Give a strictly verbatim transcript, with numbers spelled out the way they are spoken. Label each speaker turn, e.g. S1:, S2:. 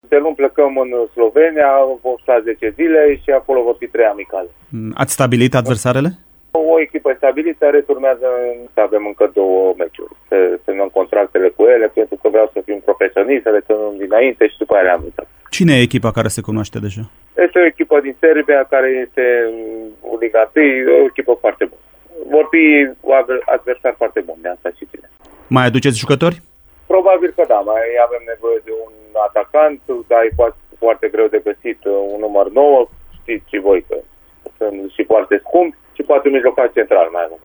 S1: De luni plecăm în Slovenia, vor sta zece zile și acolo vor fi trei amicale.
S2: Ați stabilit adversarele?
S1: O echipă stabilită, returnează să avem încă două meciuri. Să semnăm contractele cu ele, pentru că vreau să fim profesioniști, să le semnăm dinainte și după aia le-am uitat.
S2: Cine e echipa care se cunoaște deja?
S1: Este o echipă din Serbia care este în Liga unu, o echipă foarte bună. Vor fi adversari foarte buni, de asta și bine.
S2: Mai aduceți jucători?
S1: Probabil că da, mai avem nevoie de un atacant, dar e foarte, foarte greu de găsit un număr nouă, știți și voi că sunt și foarte scump, și poate un mijlocaș central mai avem.